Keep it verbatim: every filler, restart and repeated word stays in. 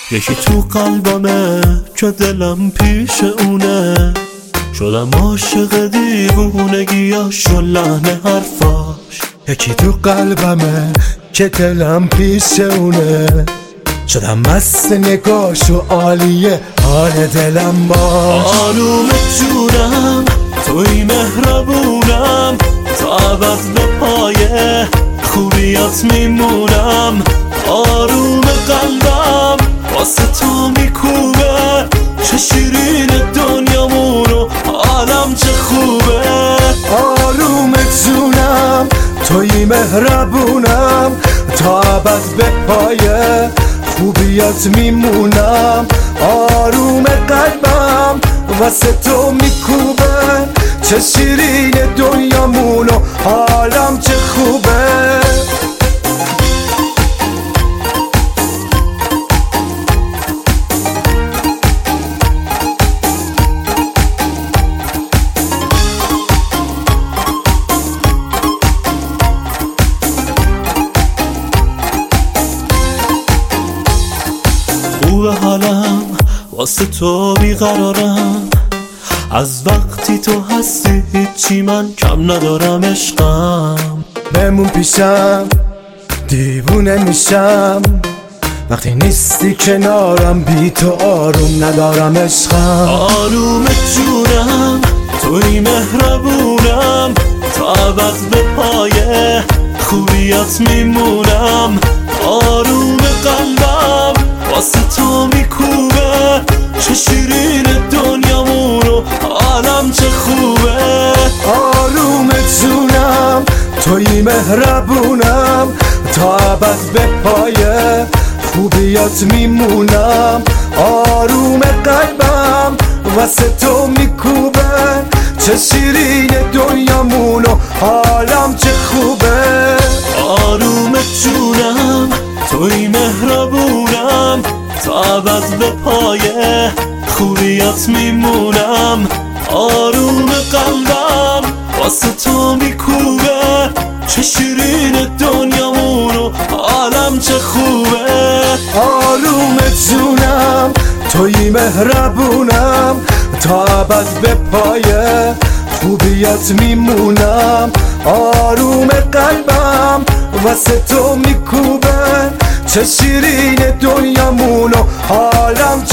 یکی تو قلبمه که دلم پیش اونه، شدم عاشق دیوونگیاش و لحن حرفاش. یکی تو قلبمه که دلم پیش اونه، شدم مست نگاش و عالیه حال دلم باش. آروم جونم توی مهربونم، تا ابد به پایه خوبیات میمونم. آروم قلبم واسه تو میکوبه، چه شیرین دنیامونو عالم چه خوبه. آروم جونم توی مهربونم، تا ابد به پایه خوبیات میمونم. آروم قلبم واسه تو میکوبه، چه شیرین دنیامونو حالم چه خوبه. خوبه حالم واسه تو بیقرارم، از وقتی تو هستی هیچی من کم ندارم. عشقم بمون پیشم دیوونه میشم، وقتی نیستی کنارم بی تو آروم ندارم. عشقم آروم جونم توی مهربونم، تا ابد به پایه خوبیات میمونم. آروم قلبم واسه تو میکوبه، چه شیرین دنیامونو عالم چه خوبه. آروم جونم توی مهربونم، تا ابد به پایه خوبیات میمونم. آروم قلبم واسه تو میکوبه، چه شیرین دنیامونو حالم چه خوبه. آروم جونم توی مهربونم، تا ابد به پایه خوبیات میمونم. آروم قلبم واسه تو میکوبه، چه شیرین دنیامونو عالم چه خوبه. آروم جونم توی مهربونم، تا ابد به پایه خوبیات میمونم. آروم قلبم واسه تو میکوبه، چه شیرین دنیامونو حالم